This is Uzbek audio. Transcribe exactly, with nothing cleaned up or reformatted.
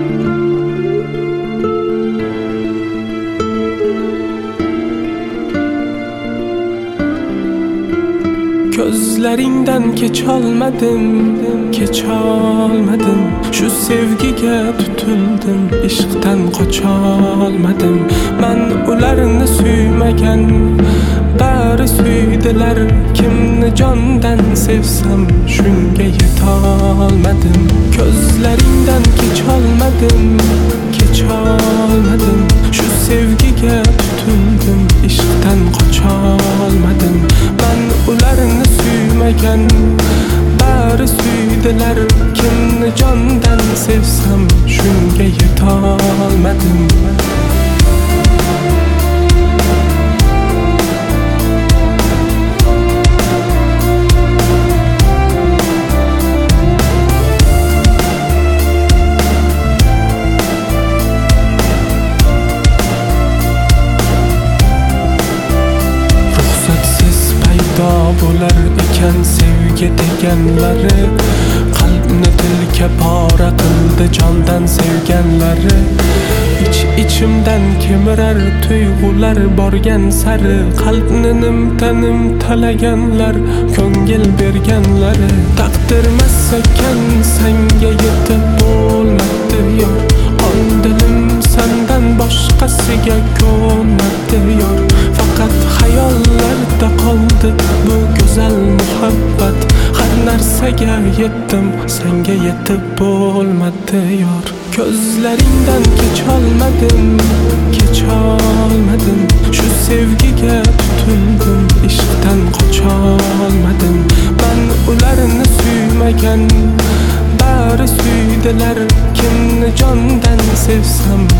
Gözleringden kecholmadim, kecholmadim. Şu sevgiga tutildim, ishqdan qocholmadim. Men ularni suymagan, bari suydilar. Kimni jondan sevsam, shunga yetolmadim. Gözleringden kecholmadim, kecholmadim. Şu sevgiga tutildim, ishqdan qocholmadim. Men ularni suymagan, bari suydilar. Kimni jondan sevsam, shunga yetolmadim. Bo'lar ekan sevgi deganlari, qalbni tilka pora qildi jondan sevganlari. Ich ichimdan kemirar tuyg'ular borgan sari, qalbni nimtanim talaganlar, ko'ngil berganlari. Taqdirmas ekan senga yetib bo'lmadi yor, qon dilim sendan boshqasiga ko'nmadi yor. Faqat xayollarda qoldi bu go'zal muhabbat. Har narsaga yetdim, senga yetib bo'lmadi yor. Ko'zlaringdan kecholmadim, kecholmadim. Shu sevgiga tutildim, ishqdan qocholmadim. Men ularni suymagan, bari suydilar. Kimni jondan sevsam,